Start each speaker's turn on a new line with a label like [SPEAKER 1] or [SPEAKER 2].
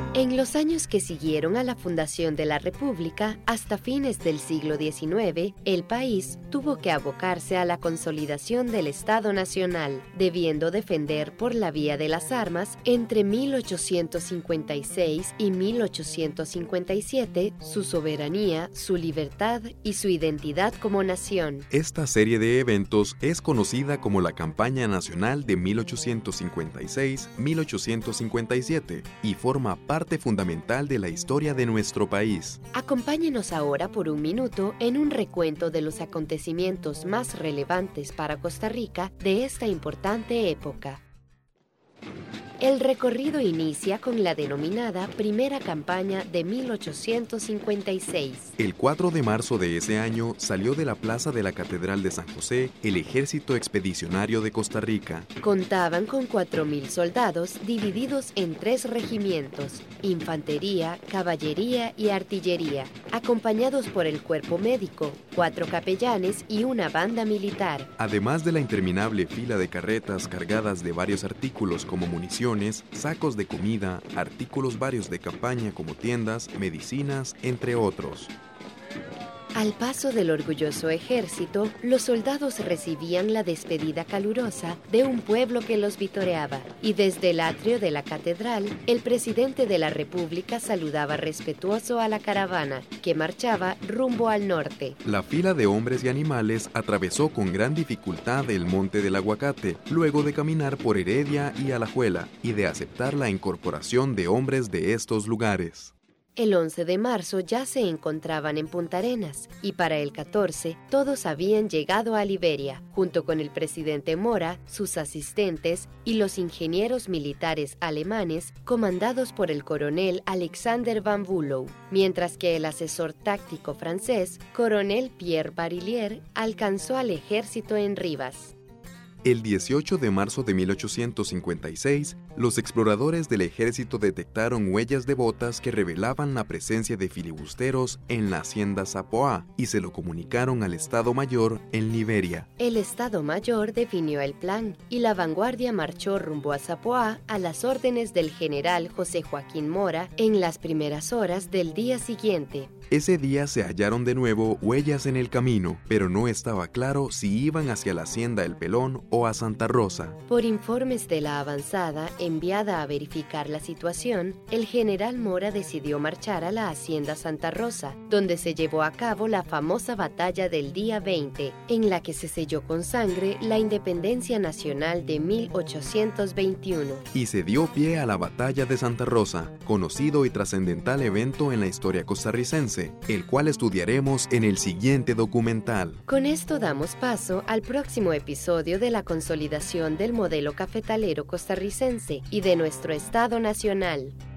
[SPEAKER 1] En los años que siguieron a la fundación de la República, hasta fines del siglo XIX, el país tuvo que abocarse a la consolidación del Estado Nacional, debiendo defender por la vía de las armas, entre 1856 y 1857, su soberanía, su libertad y su identidad como nación.
[SPEAKER 2] Esta serie de eventos es conocida como la Campaña Nacional de 1856-1857 y forma parte fundamental de la historia de nuestro país.
[SPEAKER 1] Acompáñenos ahora por un minuto en un recuento de los acontecimientos más relevantes para Costa Rica de esta importante época. El recorrido inicia con la denominada Primera Campaña de 1856.
[SPEAKER 2] El 4 de marzo de ese año salió de la plaza de la Catedral de San José el Ejército Expedicionario de Costa Rica.
[SPEAKER 1] Contaban con 4.000 soldados divididos en 3 regimientos: infantería, caballería y artillería, acompañados por el cuerpo médico, 4 capellanes y una banda militar.
[SPEAKER 2] Además de la interminable fila de carretas cargadas de varios artículos como municiones, sacos de comida, artículos varios de campaña como tiendas, medicinas, entre otros.
[SPEAKER 1] Al paso del orgulloso ejército, los soldados recibían la despedida calurosa de un pueblo que los vitoreaba, y desde el atrio de la catedral, el presidente de la República saludaba respetuoso a la caravana, que marchaba rumbo al norte.
[SPEAKER 2] La fila de hombres y animales atravesó con gran dificultad el Monte del Aguacate, luego de caminar por Heredia y Alajuela, y de aceptar la incorporación de hombres de estos lugares.
[SPEAKER 1] El 11 de marzo ya se encontraban en Punta Arenas y para el 14 todos habían llegado a Liberia, junto con el presidente Mora, sus asistentes y los ingenieros militares alemanes comandados por el coronel Alexander Van Bülow, mientras que el asesor táctico francés, coronel Pierre Barillier, alcanzó al ejército en Rivas.
[SPEAKER 2] El 18 de marzo de 1856, los exploradores del ejército detectaron huellas de botas que revelaban la presencia de filibusteros en la hacienda Zapoá y se lo comunicaron al Estado Mayor en Liberia.
[SPEAKER 1] El Estado Mayor definió el plan y la vanguardia marchó rumbo a Zapoá a las órdenes del general José Joaquín Mora en las primeras horas del día siguiente.
[SPEAKER 2] Ese día se hallaron de nuevo huellas en el camino, pero no estaba claro si iban hacia la hacienda El Pelón o a Santa Rosa.
[SPEAKER 1] Por informes de la avanzada enviada a verificar la situación, el general Mora decidió marchar a la hacienda Santa Rosa, donde se llevó a cabo la famosa batalla del día 20, en la que se selló con sangre la independencia nacional de 1821.
[SPEAKER 2] Y se dio pie a la batalla de Santa Rosa, conocido y trascendental evento en la historia costarricense, el cual estudiaremos en el siguiente documental.
[SPEAKER 1] Con esto damos paso al próximo episodio de la consolidación del modelo cafetalero costarricense y de nuestro Estado Nacional.